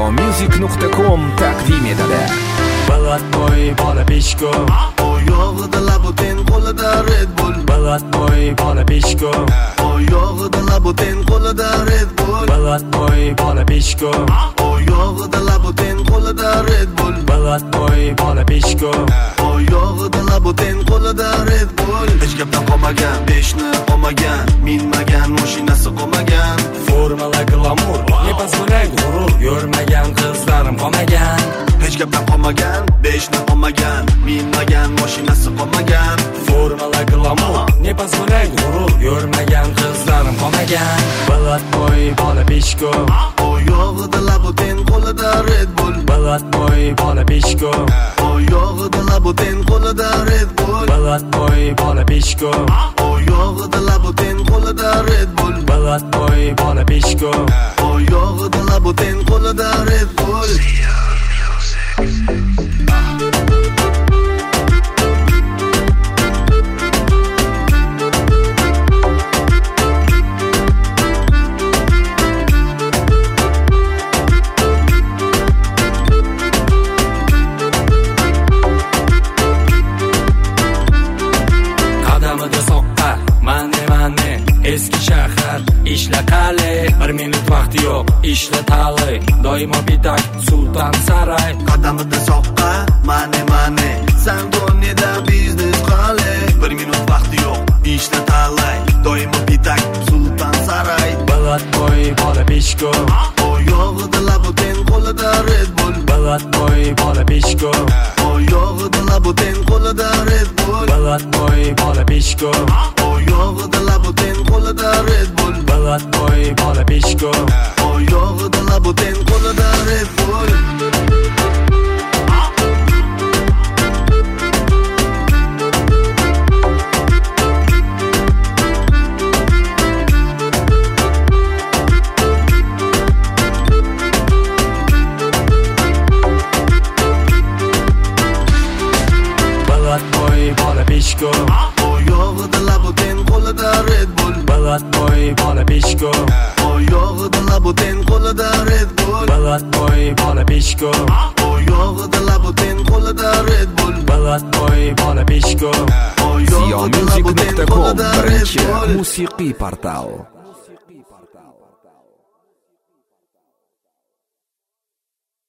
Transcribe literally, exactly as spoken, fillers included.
ziyomusic nuqta com taqdim etadi. Balatboy bola beshko, oyog'ida labutin, qo'lida Red Bull. Balatboy bola beshko, oyog'ida labutin, qo'lida Red Bull. Balatboy bola beshko, oyog'ida labutin, qo'lida Red Bull. Balatboy bola beshko, oyog'ida labutin, qo'lida Red Bull. Hech gapdan qolmagan, beshni olmagan, minmagan, mashinasi qolmagan. Formula glamour, ne позволяй g'urur, yurmagan qizlarim qolmagan. Hech gapdan qolmagan, beshni olmagan, minmagan, mashinasi qolmagan. Formula glamour, ne позволяй g'urur, yurmagan qizlarim qolmagan. Balatboy bola beshko, oyog'ida labutin, qo'lida Red Bull. Balatboy bola beshko, oyog'ida labutin, qo'lida Red Bull. Balatboy bola beshko, oyog'ida labutin, qo'lida Red Bull. Balatboy bola beshko, oyog'ida labutin, qo'lida Red Bull. qadamida soqqa, mane mane eski shahar, ishla qali, bir minut vaqti yo'q, ishla tali, doimo bitak sulton saray. Qadamida soqqa, mane mane Sandonida biznes qali, bir minut vaqti yo'q, ishla talay, doimo bitak sulton saray. Balatboy bola beshko, oyog'ida labutin, qo'lida Red Bull. Balatboy bola beshko, oyog'ida labutin, qo'lida Red Bull. Balatboy bola beshko, oyog'ida labutin, qo'lida Red Bull. Balatboy bola beshko, oyog'ida labutin, qo'lida Red Bull. Balatboy bola beshko, oyog'ida labutin, qo'lida Red Bull. Balatboy bola beshko, oyog'ida labutin, qo'lida Red Bull. Balatboy bola beshko, oyog'ida labutin, qo'lida Red Bull. Balatboy bola beshko, ziyomusic nuqta com birinchi musiqiy portal.